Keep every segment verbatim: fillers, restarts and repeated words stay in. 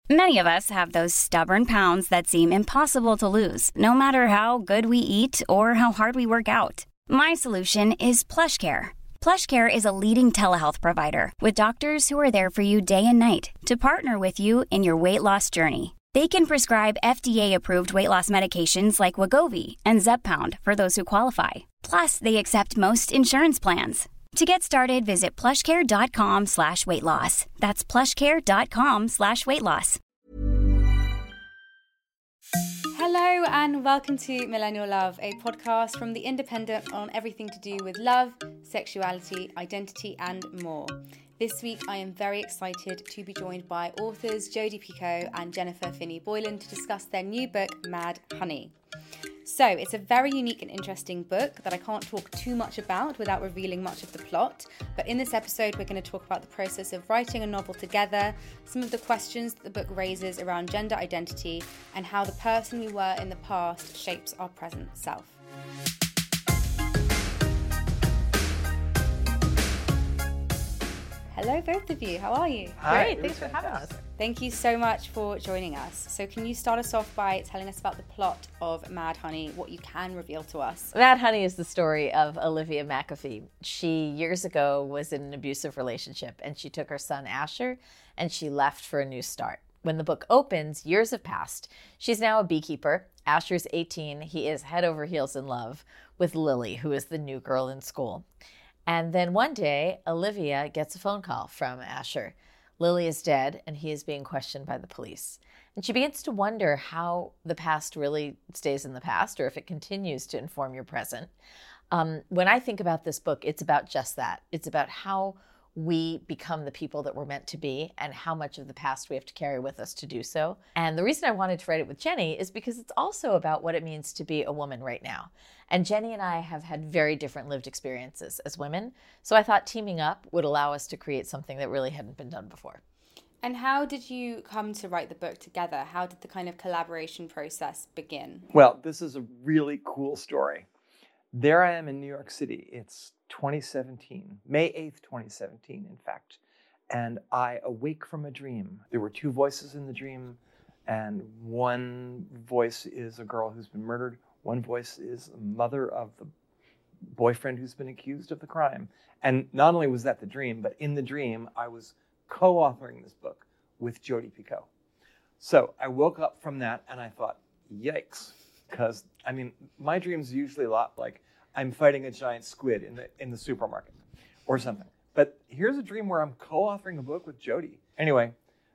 Many of us have those stubborn pounds that seem impossible to lose, no matter how good we eat or how hard we work out. My solution is PlushCare. PlushCare is a leading telehealth provider with doctors who are there for you day and night to partner with you in your weight loss journey. They can prescribe F D A-approved weight loss medications like Wegovy and Zepbound for those who qualify. Plus, they accept most insurance plans. To get started, visit plushcare.com slash weight loss. That's plushcare.com slash weight loss. Hello and welcome to Millennial Love, a podcast from The Independent on everything to do with love, sexuality, identity and more. This week I am very excited to be joined by authors Jodi Picoult and Jennifer Finney Boylan to discuss their new book, Mad Honey. So it's a very unique and interesting book that I can't talk too much about without revealing much of the plot. But in this episode, we're going to talk about the process of writing a novel together, some of the questions that the book raises around gender identity, and how the person we were in the past shapes our present self. Hello, both of you. How are you? Hi. Great, thanks for having us. Thank you so much for joining us. So can you start us off by telling us about the plot of Mad Honey, what you can reveal to us? Mad Honey is the story of Olivia McAfee. She, years ago, was in an abusive relationship, and she took her son, Asher, and she left for a new start. When the book opens, years have passed. She's now a beekeeper. Asher's eighteen. He is head over heels in love with Lily, who is the new girl in school. And then one day, Olivia gets a phone call from Asher. Lily is dead, and he is being questioned by the police. And she begins to wonder how the past really stays in the past, or if it continues to inform your present. Um, when I think about this book, it's about just that. It's about how we become the people that we're meant to be and how much of the past we have to carry with us to do so. And the reason I wanted to write it with Jenny is because it's also about what it means to be a woman right now. And Jenny and I have had very different lived experiences as women. So I thought teaming up would allow us to create something that really hadn't been done before. And how did you come to write the book together? How did the kind of collaboration process begin? Well, this is a really cool story. There I am in New York City. It's twenty seventeen, May eighth, twenty seventeen, in fact. And I awake from a dream. There were two voices in the dream, and one voice is a girl who's been murdered. One voice is the mother of the boyfriend who's been accused of the crime. And not only was that the dream, but in the dream, I was co-authoring this book with Jodi Picoult. So I woke up from that and I thought, yikes. Because, I mean, my dreams are usually a lot like I'm fighting a giant squid in the in the supermarket or something. But here's a dream where I'm co-authoring a book with Jodi. Anyway,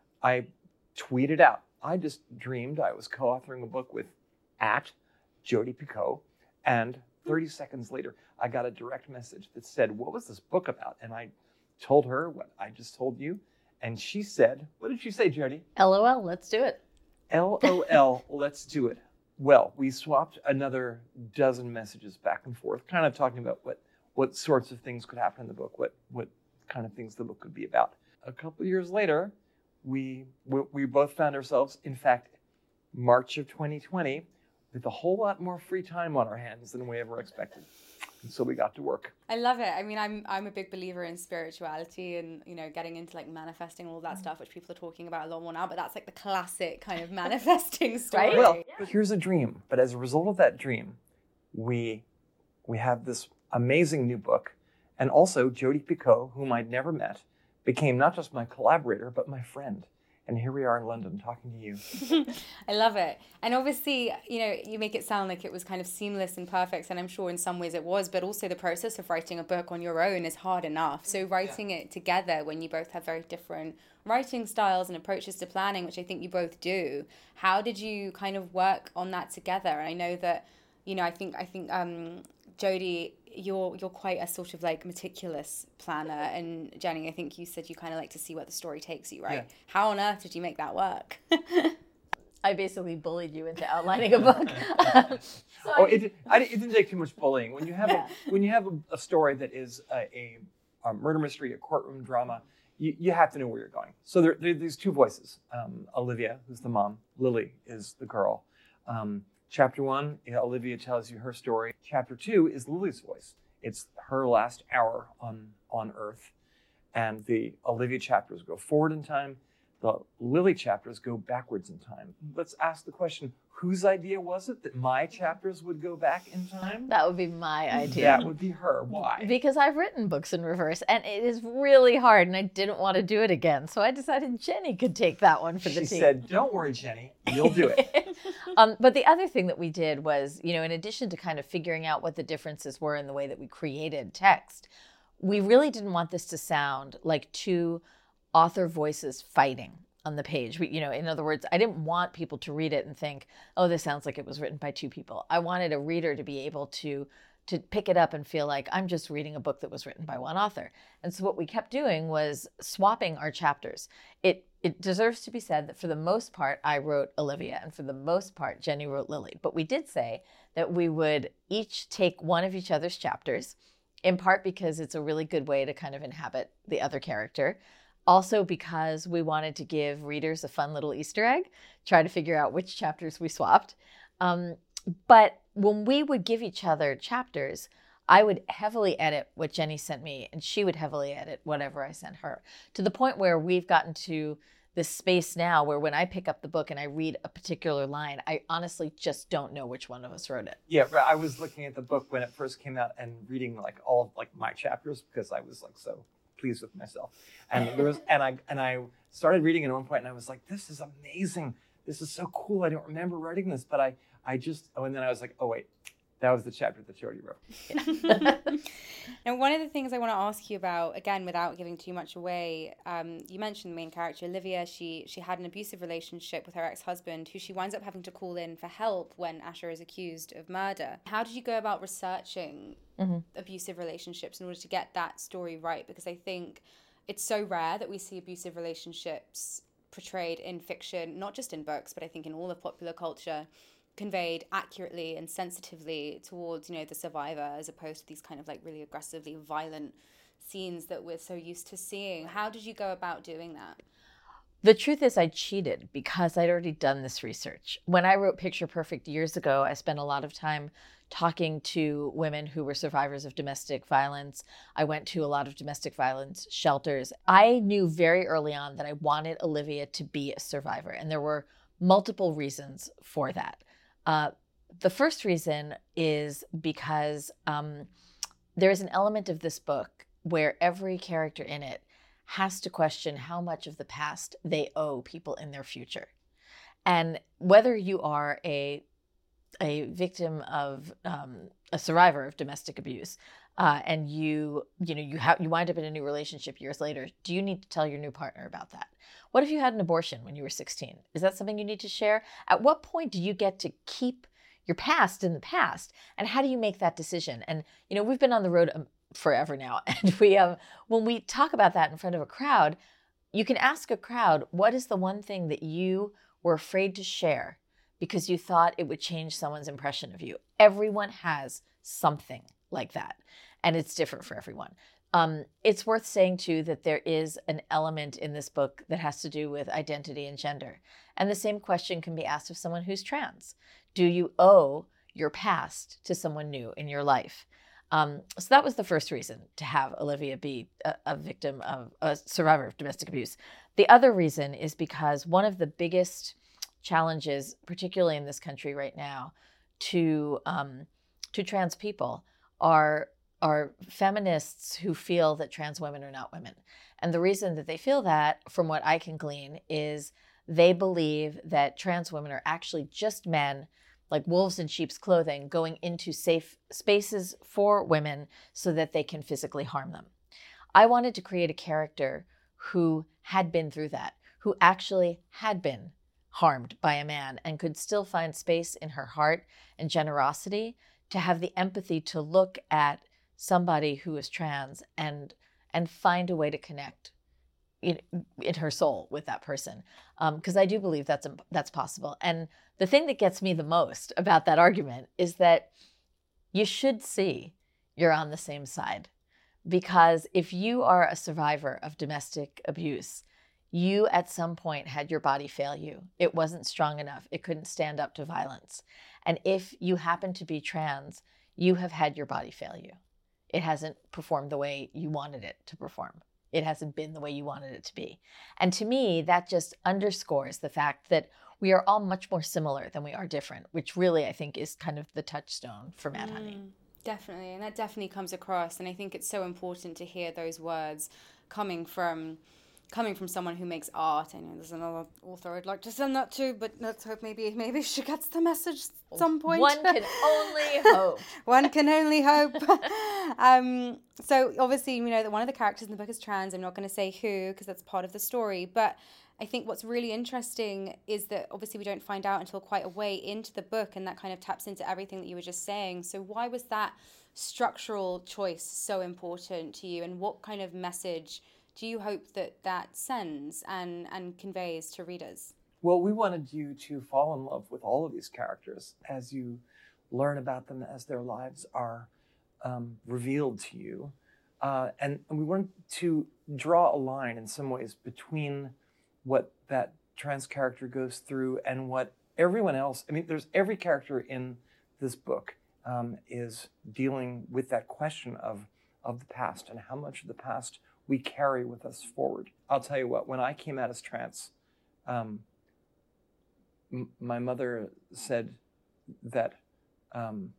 I tweeted out, I just dreamed I was co-authoring a book with at Jodi Picoult, and thirty seconds later, I got a direct message that said, what was this book about? And I told her what I just told you, and she said, what did she say, Jodi? LOL, let's do it. LOL, let's do it. Well, we swapped another dozen messages back and forth, kind of talking about what, what sorts of things could happen in the book, what, what kind of things the book could be about. A couple of years later, we, we, we both found ourselves, in fact, March of twenty twenty, with a whole lot more free time on our hands than we ever expected. And so we got to work. I love it. I mean, I'm I'm a big believer in spirituality and, you know, getting into like manifesting, all that stuff, which people are talking about a lot more now, but that's like the classic kind of manifesting story. Right? Well, but here's a dream. But as a result of that dream, we we have this amazing new book. And also Jodi Picoult, whom I'd never met, became not just my collaborator, but my friend. And here we are in London talking to you. I love it. And obviously, you know, you make it sound like it was kind of seamless and perfect, and I'm sure in some ways it was, but also the process of writing a book on your own is hard enough. So writing yeah. it together when you both have very different writing styles and approaches to planning, which I think you both do, how did you kind of work on that together? I know that, you know, I think, I think um, Jodi, you're you're quite a sort of like meticulous planner, and Jenny, I think you said you kind of like to see where the story takes you, right? Yeah. How on earth did you make that work? I basically bullied you into outlining a book. so oh, it, I, it didn't take too much bullying. When you have yeah. a, when you have a, a story that is a, a, a murder mystery, a courtroom drama, you, you have to know where you're going. So there, there there's two voices. Um, Olivia, who's the mom. Lily is the girl. Um, Chapter one, Olivia tells you her story. Chapter two is Lily's voice. It's her last hour on, on Earth. And the Olivia chapters go forward in time. the Lily chapters go backwards in time. Let's ask the question, whose idea was it that my chapters would go back in time? That would be my idea. That would be her. Why? Because I've written books in reverse, and it is really hard, and I didn't want to do it again. So I decided Jenny could take that one for the she team. She said, don't worry, Jenny, you'll do it. um, but the other thing that we did was, you know, in addition to kind of figuring out what the differences were in the way that we created text, we really didn't want this to sound like two author voices fighting on the page. We, you know, in other words, I didn't want people to read it and think, oh, this sounds like it was written by two people. I wanted a reader to be able to to pick it up and feel like I'm just reading a book that was written by one author. And so what we kept doing was swapping our chapters. It it deserves to be said that for the most part, I wrote Olivia, and for the most part, Jenny wrote Lily. But we did say that we would each take one of each other's chapters, in part because it's a really good way to kind of inhabit the other character. Also because we wanted to give readers a fun little Easter egg, try to figure out which chapters we swapped. Um, but when we would give each other chapters, I would heavily edit what Jenny sent me, and she would heavily edit whatever I sent her, to the point where we've gotten to this space now where when I pick up the book and I read a particular line, I honestly just don't know which one of us wrote it. Yeah, I was looking at the book when it first came out and reading like all of like my chapters because I was like so pleased with myself. And there was and I and I started reading it at one point and I was like, this is amazing. This is so cool. I don't remember writing this, but I I just oh and then I was like, oh wait, that was the chapter that you already wrote. Yeah. Now, one of the things I want to ask you about, again, without giving too much away, um, you mentioned the main character, Olivia. She she had an abusive relationship with her ex-husband, who she winds up having to call in for help when Asher is accused of murder. How did you go about researching mm-hmm. abusive relationships in order to get that story right? Because I think it's so rare that we see abusive relationships portrayed in fiction, not just in books, but I think in all of popular culture, conveyed accurately and sensitively towards, you know, the survivor, as opposed to these kind of like really aggressively violent scenes that we're so used to seeing. How did you go about doing that? The truth is I cheated because I'd already done this research. When I wrote Picture Perfect years ago, I spent a lot of time talking to women who were survivors of domestic violence. I went to a lot of domestic violence shelters. I knew very early on that I wanted Olivia to be a survivor, and there were multiple reasons for that. Uh, the first reason is because um, there is an element of this book where every character in it has to question how much of the past they owe people in their future. And whether you are a a victim of um, a survivor of domestic abuse, uh, and you you know you have you wind up in a new relationship years later, do you need to tell your new partner about that? What if you had an abortion when you were sixteen? Is that something you need to share? At what point do you get to keep your past in the past? And how do you make that decision? And, you know, we've been on the road um, forever now. And we, um, when we talk about that in front of a crowd, you can ask a crowd, what is the one thing that you were afraid to share because you thought it would change someone's impression of you? Everyone has something like that. And it's different for everyone. Um, it's worth saying, too, that there is an element in this book that has to do with identity and gender. And the same question can be asked of someone who's trans. Do you owe your past to someone new in your life? Um, so that was the first reason to have Olivia be a, a victim of a survivor of domestic abuse. The other reason is because one of the biggest challenges, particularly in this country right now, to um, to trans people are are feminists who feel that trans women are not women. And the reason that they feel that, from what I can glean, is they believe that trans women are actually just men, like wolves in sheep's clothing, going into safe spaces for women so that they can physically harm them. I wanted to create a character who had been through that, who actually had been harmed by a man and could still find space in her heart and generosity to have the empathy to look at somebody who is trans and and find a way to connect in, in her soul with that person. Because um, I do believe that's that's possible. And the thing that gets me the most about that argument is that you should see you're on the same side. Because if you are a survivor of domestic abuse, you at some point had your body fail you. It wasn't strong enough. It couldn't stand up to violence. And if you happen to be trans, you have had your body fail you. It hasn't performed the way you wanted it to perform. it hasn't been the way you wanted it to be. And to me, that just underscores the fact that we are all much more similar than we are different, which really, I think, is kind of the touchstone for Mad Honey. Mm, definitely. And that definitely comes across. And I think it's so important to hear those words coming from coming from someone who makes art. I know there's another author I'd like to send that to, but let's hope maybe maybe she gets the message at some point. One can only hope. One can only hope. um, so obviously, you know, that one of the characters in the book is trans. I'm not going to say who because that's part of the story. But I think what's really interesting is that obviously we don't find out until quite a way into the book, and that kind of taps into everything that you were just saying. So why was that structural choice so important to you, and what kind of message do you hope that that sends and, and conveys to readers? Well, we wanted you to fall in love with all of these characters as you learn about them, as their lives are um, revealed to you. Uh, and, and we wanted to draw a line in some ways between what that trans character goes through and what everyone else, I mean, there's every character in this book um, is dealing with that question of, of the past and how much of the past we carry with us forward. I'll tell you what, when I came out as trans, um, m- my mother said that um,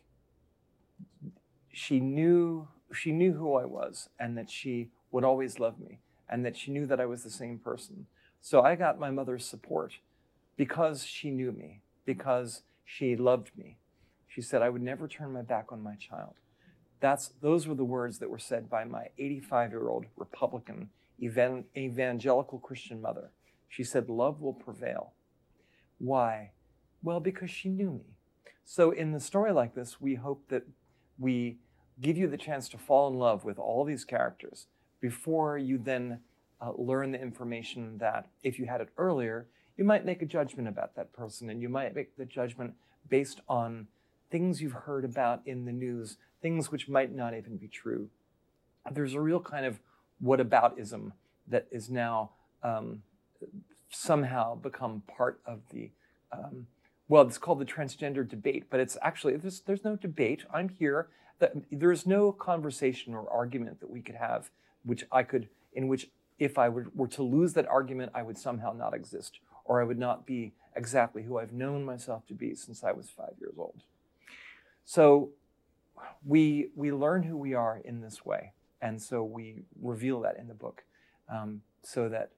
she knew she knew who I was and that she would always love me and that she knew that I was the same person. So I got my mother's support because she knew me, because she loved me. She said I would never turn my back on my child. That's, those were the words that were said by my eighty-five-year-old Republican evan, evangelical Christian mother. She said, love will prevail. Why? Well, because she knew me. So in the story like this, we hope that we give you the chance to fall in love with all these characters before you then uh, learn the information that if you had it earlier, you might make a judgment about that person, and you might make the judgment based on things you've heard about in the news, things which might not even be true. There's a real kind of whataboutism that is now um, somehow become part of the, um, well, it's called the transgender debate, but it's actually, there's, there's no debate. I'm here. There's no conversation or argument that we could have, which I could, in which if I were, were to lose that argument, I would somehow not exist, or I would not be exactly who I've known myself to be since I was five years old. So we we learn who we are in this way, and so we reveal that in the book, um, so that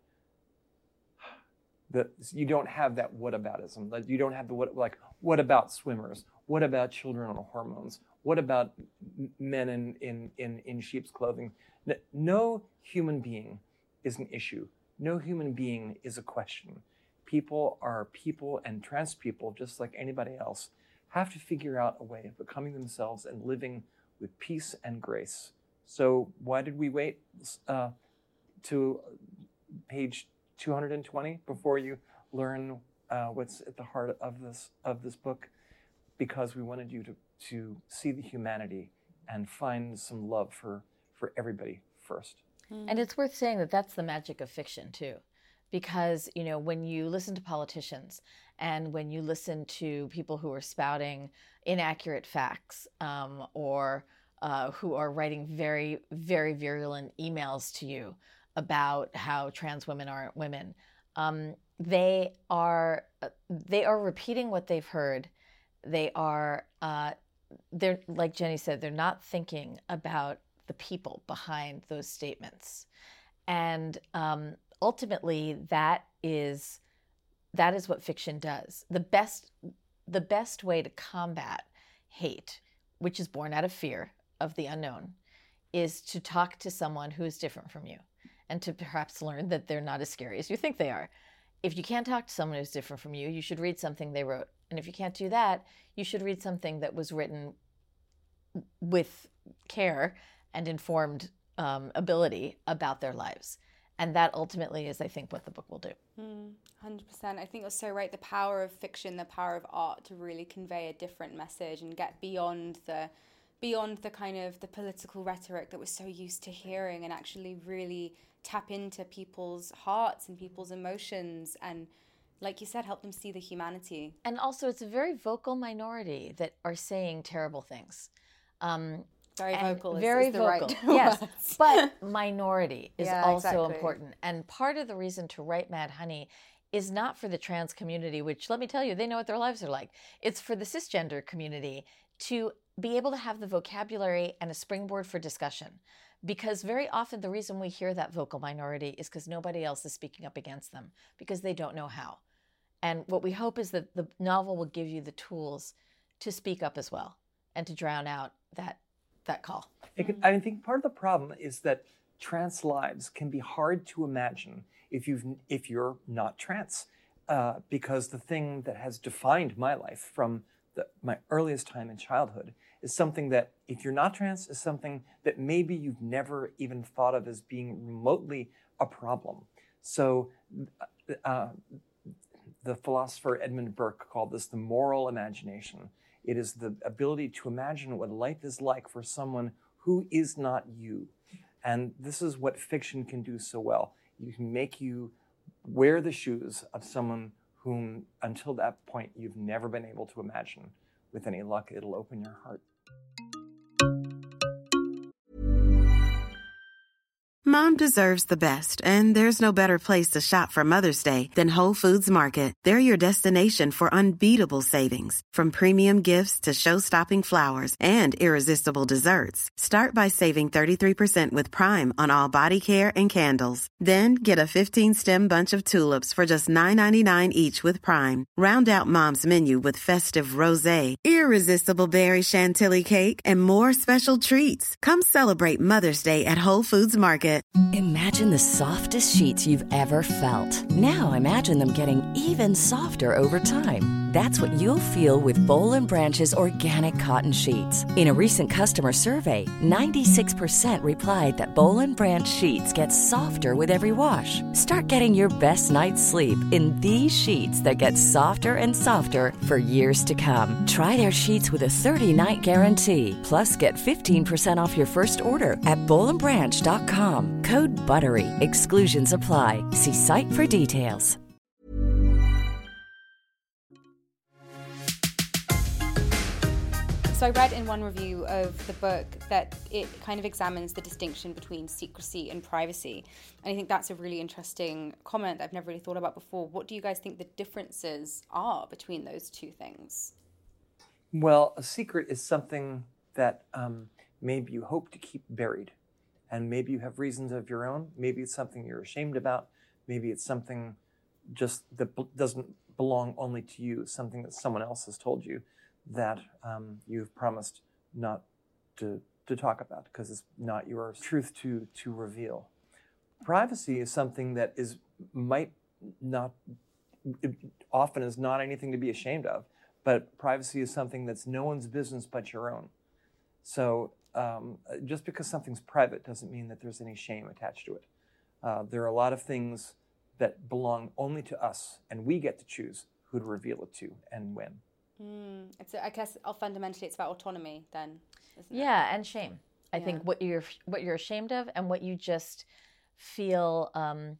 the, you don't have that whataboutism. That you don't have the what like what about swimmers? What about children on hormones? What about men in in in, in sheep's clothing? No human being is an issue. No human being is a question. People are people, and trans people, just like anybody else, have to figure out a way of becoming themselves and living with peace and grace. So why did we wait uh, to page two hundred twenty before you learn uh, what's at the heart of this of this book? Because we wanted you to, to see the humanity and find some love for, for everybody first. And it's worth saying that that's the magic of fiction too. Because, you know, when you listen to politicians and when you listen to people who are spouting inaccurate facts um, or uh, who are writing very, very virulent emails to you about how trans women aren't women, um, they are uh, they are repeating what they've heard. They are, uh, they're like Jenny said, they're not thinking about the people behind those statements. And um, ultimately, that is that is what fiction does. The best the best way to combat hate, which is born out of fear of the unknown, is to talk to someone who is different from you and to perhaps learn that they're not as scary as you think they are. If you can't talk to someone who's different from you, you should read something they wrote. And if you can't do that, you should read something that was written with care and informed um, ability about their lives. And that ultimately is, I think, what the book will do. Mm, one hundred percent. I think you're so right. The power of fiction, the power of art to really convey a different message and get beyond the beyond the kind of the political rhetoric that we're so used to hearing, and actually really tap into people's hearts and people's emotions and, like you said, help them see the humanity. And also, it's a very vocal minority that are saying terrible things. Um, Very And vocal. Is, very is the vocal. Right yes, words. but minority is Yeah, also exactly. important. And part of the reason to write Mad Honey is not for the trans community, which, let me tell you, they know what their lives are like. It's for the cisgender community to be able to have the vocabulary and a springboard for discussion. Because very often the reason we hear that vocal minority is because nobody else is speaking up against them, because they don't know how. And what we hope is that the novel will give you the tools to speak up as well and to drown out that that call. It can, I think part of the problem is that trans lives can be hard to imagine if you've if you're not trans, uh, because the thing that has defined my life from the, my earliest time in childhood is something that, if you're not trans, is something that maybe you've never even thought of as being remotely a problem. So uh, the philosopher Edmund Burke called this the moral imagination. It is the ability to imagine what life is like for someone who is not you. And this is what fiction can do so well. You can make you wear the shoes of someone whom, until that point, you've never been able to imagine. With any luck, it'll open your heart. Mom deserves the best, and there's no better place to shop for Mother's Day than Whole Foods Market. They're your destination for unbeatable savings, from premium gifts to show-stopping flowers and irresistible desserts. Start by saving thirty-three percent with Prime on all body care and candles. Then get a fifteen-stem bunch of tulips for just nine ninety-nine each with Prime. Round out Mom's menu with festive rosé, irresistible berry chantilly cake, and more special treats. Come celebrate Mother's Day at Whole Foods Market. Imagine the softest sheets you've ever felt. Now imagine them getting even softer over time. That's what you'll feel with Boll and Branch's organic cotton sheets. In a recent customer survey, ninety-six percent replied that Boll and Branch sheets get softer with every wash. Start getting your best night's sleep in these sheets that get softer and softer for years to come. Try their sheets with a thirty-night guarantee. Plus, get fifteen percent off your first order at boll and branch dot com. Code BUTTERY. Exclusions apply. See site for details. So I read in one review of the book that it kind of examines the distinction between secrecy and privacy. And I think that's a really interesting comment that I've never really thought about before. What do you guys think the differences are between those two things? Well, a secret is something that um, maybe you hope to keep buried. And maybe you have reasons of your own. Maybe it's something you're ashamed about. Maybe it's something just that b- doesn't belong only to you, something that someone else has told you that um, you've promised not to, to talk about because it's not your truth to, to reveal. Privacy is something that is might not, it often is not anything to be ashamed of, but privacy is something that's no one's business but your own. So um, just because something's private doesn't mean that there's any shame attached to it. Uh, there are a lot of things that belong only to us, and we get to choose who to reveal it to and when. Mm, it's I guess fundamentally it's about autonomy then, isn't it? Yeah, and shame. I Yeah. think what you're what you're ashamed of and what you just feel um,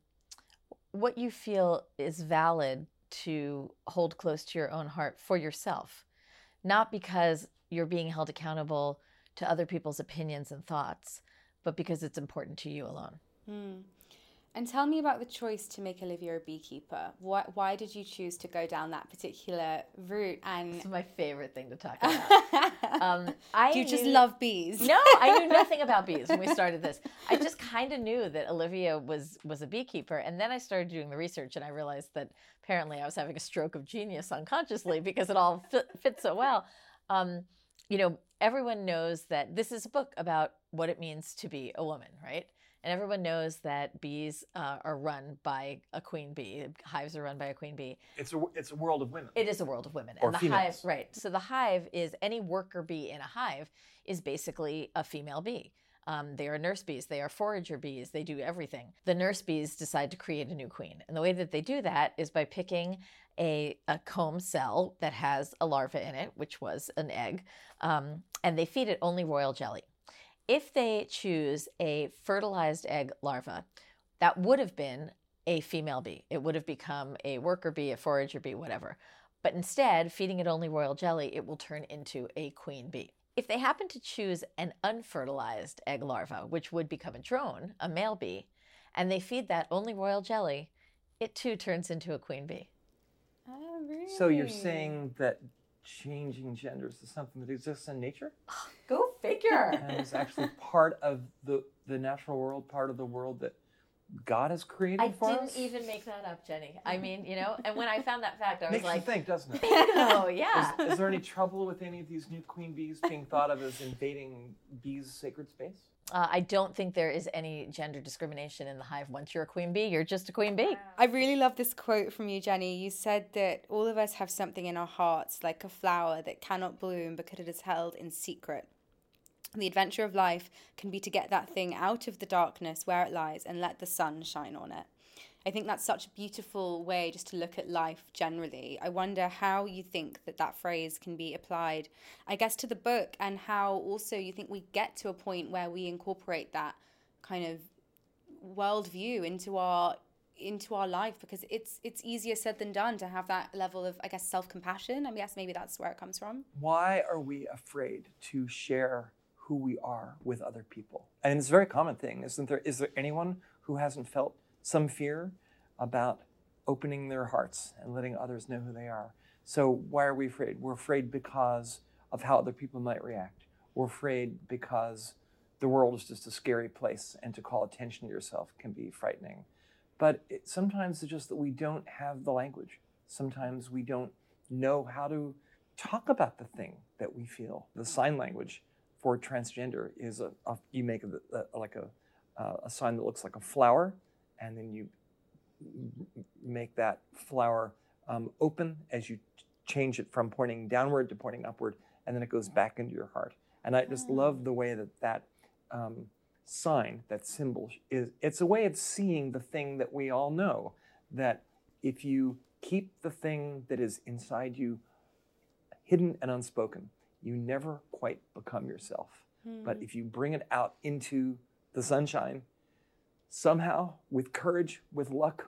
what you feel is valid to hold close to your own heart for yourself, not because you're being held accountable to other people's opinions and thoughts, but because it's important to you alone. Mm. And tell me about the choice to make Olivia a beekeeper. Why, why did you choose to go down that particular route? And It's my favorite thing to talk about. um, I do you just knew- love bees? No, I knew nothing about bees when we started this. I just kind of knew that Olivia was was a beekeeper, and then I started doing the research, and I realized that apparently I was having a stroke of genius unconsciously because it all fit, fit so well. Um, you know, everyone knows that this is a book about what it means to be a woman, right? And everyone knows that bees uh, are run by a queen bee. Hives are run by a queen bee. It's a, it's a world of women. It is a world of women. Or and the females. hive, right. So the hive is, any worker bee in a hive is basically a female bee. Um, they are nurse bees. They are forager bees. They do everything. The nurse bees decide to create a new queen. And the way that they do that is by picking a, a comb cell that has a larva in it, which was an egg, um, and they feed it only royal jelly. If they choose a fertilized egg larva, that would have been a female bee. It would have become a worker bee, a forager bee, whatever. But instead, feeding it only royal jelly, it will turn into a queen bee. If they happen to choose an unfertilized egg larva, which would become a drone, a male bee, and they feed that only royal jelly, it too turns into a queen bee. Oh, really? So you're saying that changing genders is something that exists in nature? Go figure. And is actually part of the, the natural world, part of the world that God has created I for didn't us? even make that up, Jenny. I mean, you know, and when I found that fact, I was Makes like, you think, doesn't it? bingo, yeah. Is, is there any trouble with any of these new queen bees being thought of as invading bees' sacred space? Uh, I don't think there is any gender discrimination in the hive. Once you're a queen bee, you're just a queen bee. I really love this quote from you, Jenny. You said that all of us have something in our hearts, like a flower that cannot bloom because it is held in secret. The adventure of life can be to get that thing out of the darkness where it lies and let the sun shine on it. I think that's such a beautiful way just to look at life generally. I wonder how you think that that phrase can be applied, I guess, to the book, and how also you think we get to a point where we incorporate that kind of worldview into our into our life, because it's it's easier said than done to have that level of, I guess, self-compassion. I guess maybe that's where it comes from. Why are we afraid to share who we are with other people? And it's a very common thing, isn't there? Is there anyone who hasn't felt some fear about opening their hearts and letting others know who they are? So why are we afraid? We're afraid because of how other people might react. We're afraid because the world is just a scary place, and to call attention to yourself can be frightening. But it, sometimes it's just that we don't have the language. Sometimes we don't know how to talk about the thing that we feel. The sign language for transgender is a, a you make a, a, like a, a sign that looks like a flower, and then you make that flower um, open as you change it from pointing downward to pointing upward, and then it goes back into your heart. And I just love the way that that um, sign, that symbol, is. It's a way of seeing the thing that we all know, that if you keep the thing that is inside you hidden and unspoken, you never quite become yourself. Mm. But if you bring it out into the sunshine, somehow, with courage, with luck,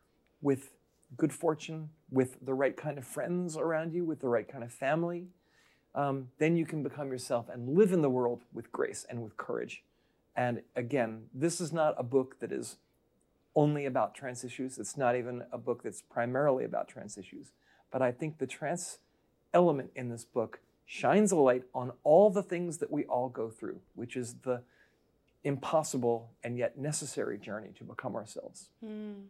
with good fortune, with the right kind of friends around you, with the right kind of family, um, then you can become yourself and live in the world with grace and with courage. And again, this is not a book that is only about trans issues. It's not even a book that's primarily about trans issues. But I think the trans element in this book shines a light on all the things that we all go through, which is the impossible and yet necessary journey to become ourselves. Mm.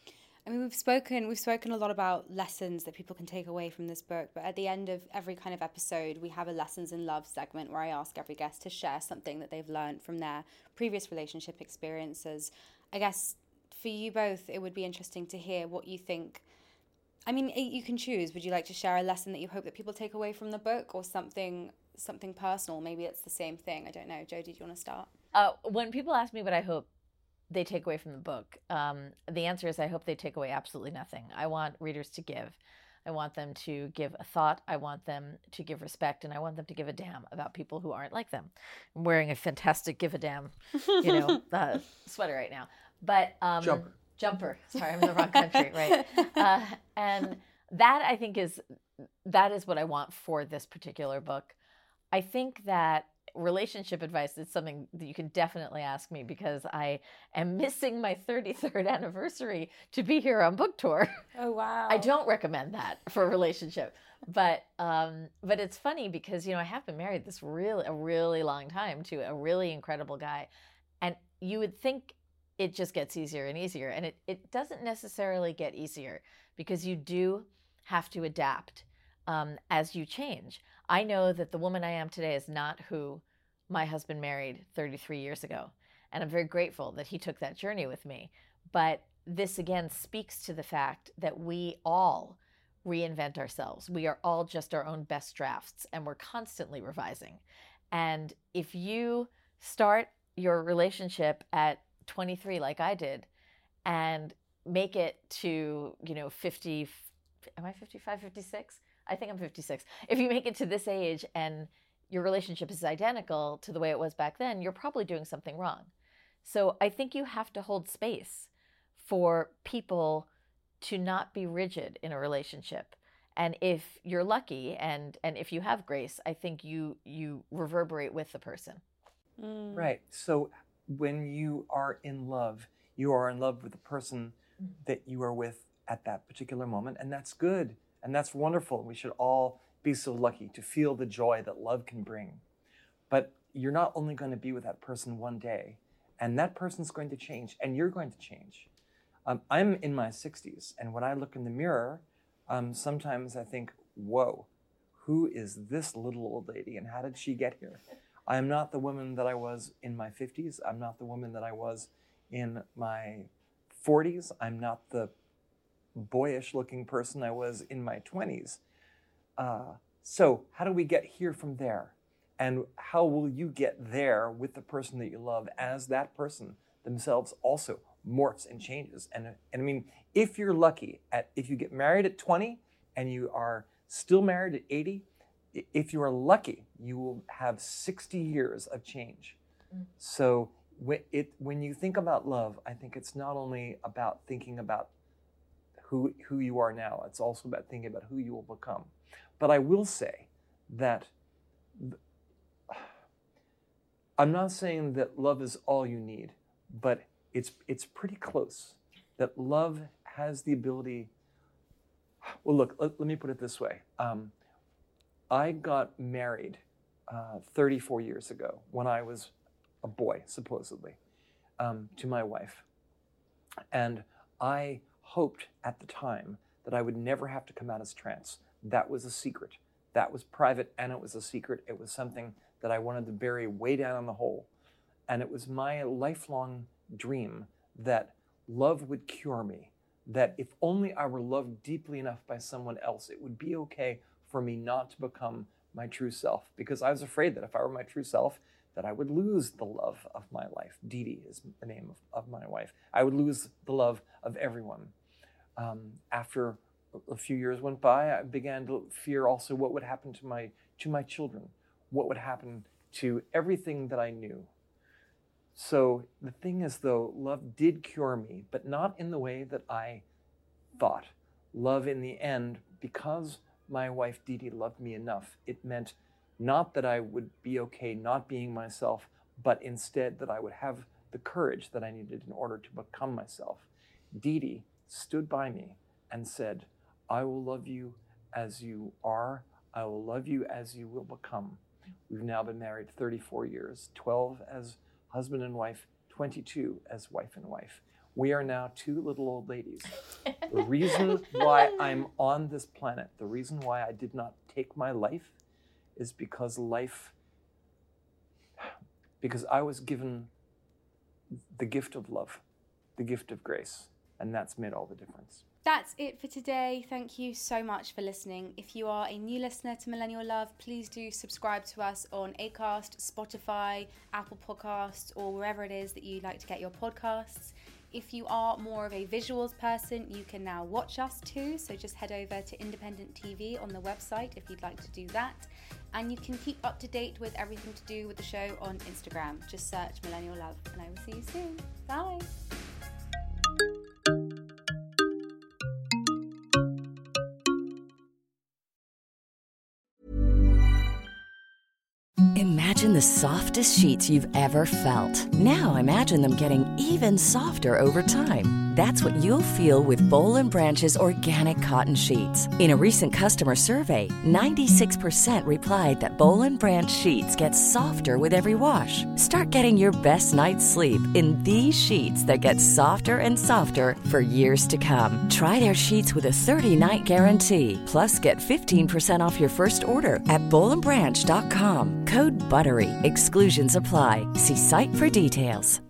I mean, we've spoken we've spoken a lot about lessons that people can take away from this book, but at the end of every kind of episode, we have a Lessons in Love segment where I ask every guest to share something that they've learned from their previous relationship experiences. I guess for you both, it would be interesting to hear what you think. I mean, you can choose. Would you like to share a lesson that you hope that people take away from the book, or something something personal? Maybe it's the same thing. I don't know. Jodie, do you want to start? Uh, when people ask me what I hope they take away from the book, um, the answer is I hope they take away absolutely nothing. I want readers to give. I want them to give a thought. I want them to give respect, and I want them to give a damn about people who aren't like them. I'm wearing a fantastic give a damn, you know, uh, sweater right now. But um, jumper. Jumper. Sorry, I'm in the wrong country, right? Uh, and that I think is that is what I want for this particular book. I think that relationship advice is something that you can definitely ask me, because I am missing my thirty-third anniversary to be here on book tour. Oh, wow. I don't recommend that for a relationship. But um, but it's funny because, you know, I have been married this really, a really long time to a really incredible guy. And you would think it just gets easier and easier. And it, it doesn't necessarily get easier, because you do have to adapt um, as you change. I know that the woman I am today is not who my husband married thirty-three years ago. And I'm very grateful that he took that journey with me. But this again speaks to the fact that we all reinvent ourselves. We are all just our own best drafts, and we're constantly revising. And if you start your relationship at twenty-three like I did, and make it to, you know, fifty, am I fifty-five, fifty-six? I think I'm fifty-six. If you make it to this age and your relationship is identical to the way it was back then, you're probably doing something wrong. So I think you have to hold space for people to not be rigid in a relationship, And if you're lucky and and if you have grace, I think you you reverberate with the person. Mm. Right. So when you are in love, you are in love with the person that you are with at that particular moment, and that's good, and that's wonderful. We should all be so lucky to feel the joy that love can bring. But you're not only going to be with that person one day, and that person's going to change, and you're going to change. Um, I'm in my sixties, and when I look in the mirror, um, sometimes I think, whoa, who is this little old lady, and how did she get here? I am not the woman that I was in my fifties. I'm not the woman that I was in my forties. I'm not the boyish looking person I was in my twenties. Uh, so how do we get here from there? And how will you get there with the person that you love as that person themselves also morphs and changes? And, and I mean, if you're lucky, at if you get married at twenty and you are still married at eighty, if you are lucky, you will have sixty years of change. Mm. So when, it, when you think about love, I think it's not only about thinking about who, who you are now, it's also about thinking about who you will become. But I will say that I'm not saying that love is all you need, but it's it's pretty close. That love has the ability. Well, look, let, let me put it this way. Um, I got married uh, thirty-four years ago when I was a boy, supposedly, um, to my wife. And I hoped at the time that I would never have to come out as trans. That was a secret. That was private, and it was a secret. It was something that I wanted to bury way down in the hole. And it was my lifelong dream that love would cure me, that if only I were loved deeply enough by someone else, it would be okay for me not to become my true self, because I was afraid that if I were my true self, that I would lose the love of my life. Dee Dee is the name of, of my wife. I would lose the love of everyone. Um, after a few years went by, I began to fear also what would happen to my to my children, what would happen to everything that I knew. So the thing is, though, love did cure me, but not in the way that I thought. Love in the end, because my wife Dee Dee loved me enough, it meant not that I would be okay not being myself, but instead that I would have the courage that I needed in order to become myself. Dee Dee stood by me and said, I will love you as you are. I will love you as you will become. We've now been married thirty-four years, twelve as husband and wife, twenty-two as wife and wife. We are now two little old ladies. The reason why I'm on this planet, the reason why I did not take my life is because life, because I was given the gift of love, the gift of grace, and that's made all the difference. That's it for today. Thank you so much for listening. If you are a new listener to Millennial Love, please do subscribe to us on Acast, Spotify, Apple Podcasts, or wherever it is that you like to get your podcasts. If you are more of a visuals person, you can now watch us too. So just head over to Independent T V on the website if you'd like to do that. And you can keep up to date with everything to do with the show on Instagram. Just search Millennial Love, and I will see you soon. Bye. Imagine the softest sheets you've ever felt. Now imagine them getting even softer over time. That's what you'll feel with Boll and Branch's organic cotton sheets. In a recent customer survey, ninety-six percent replied that Boll and Branch sheets get softer with every wash. Start getting your best night's sleep in these sheets that get softer and softer for years to come. Try their sheets with a thirty-night guarantee. Plus, get fifteen percent off your first order at boll and branch dot com. Code BUTTERY. Exclusions apply. See site for details.